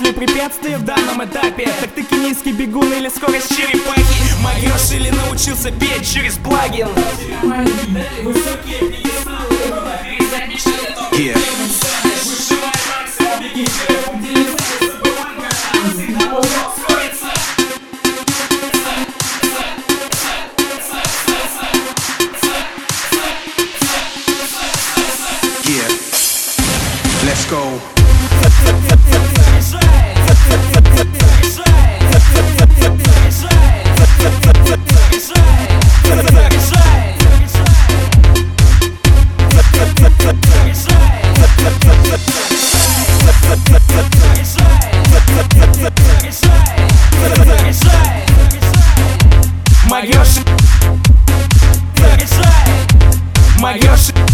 Главное препятствие в данном этапе — так таки низкий бегун или скорость черепахи. Могёшь или научился петь через плагин? Let's go. Могёшь